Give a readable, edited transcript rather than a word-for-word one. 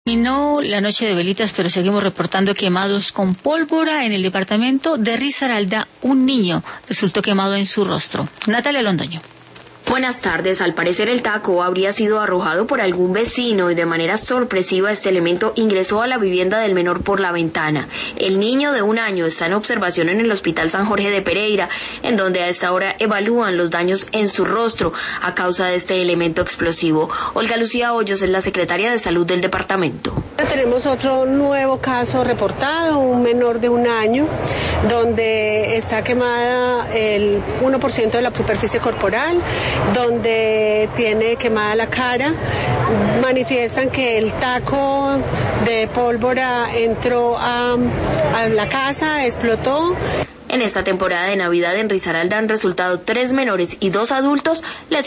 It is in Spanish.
Terminó la noche de velitas, pero seguimos reportando quemados con pólvora en el departamento de Risaralda. Un niño resultó quemado en su rostro. Natalia Londoño. Buenas tardes. Al parecer el taco habría sido arrojado por algún vecino y de manera sorpresiva este elemento ingresó a la vivienda del menor por la ventana. El niño de 1 año está en observación en el Hospital San Jorge de Pereira, en donde a esta hora evalúan los daños en su rostro a causa de este elemento explosivo. Olga Lucía Hoyos es la secretaria de Salud del departamento. Tenemos otro nuevo caso reportado, un menor de 1 año, donde está quemada el 1% de la superficie corporal, donde tiene quemada la cara. Manifiestan que el taco de pólvora entró a la casa, explotó. En esta temporada de Navidad en Risaralda han resultado 3 menores y 2 adultos lesionados.